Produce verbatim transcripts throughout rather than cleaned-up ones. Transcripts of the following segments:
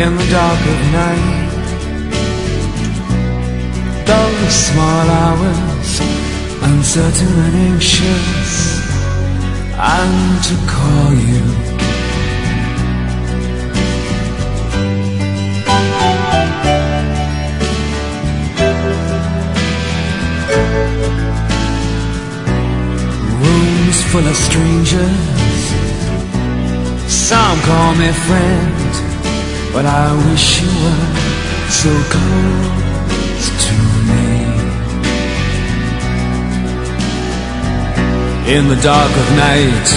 in the dark of night. Those small hours, uncertain and anxious, and to call you. Rooms full of strangers, some call me friend, but I wish you were so close to me. In the dark of night,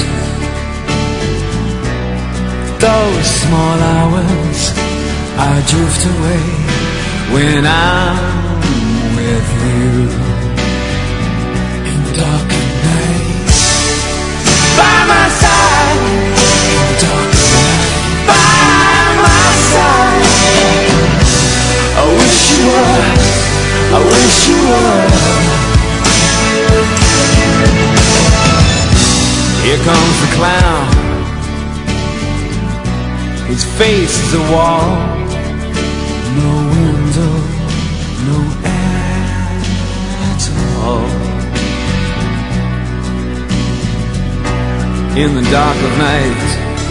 those small hours, I drift away when I'm with you. In the dark of night, by my side. In the dark of night, by my side. I wish you were, I wish you were. Here comes the clown, his face is a wall, no window, no air at all. In the dark of night,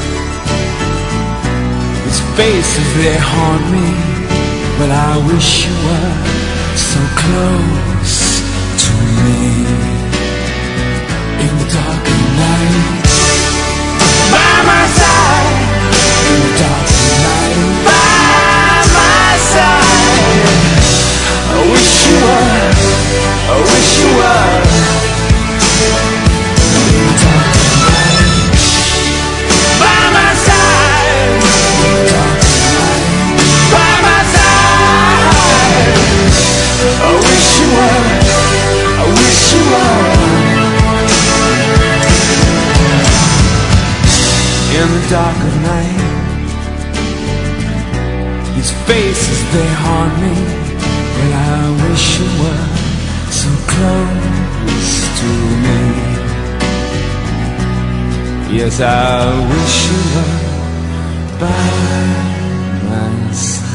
his faces they haunt me, but I wish you were so close to me. In the dark of night, by my side. In the dark of night, by my side. I wish you were, I wish you were. In the dark of night, by my side. In the dark of night, by my side. I wish you were, I wish you were. In the dark of night, his faces they haunt me, but I wish you were so close to me. Yes, I wish you were by my side.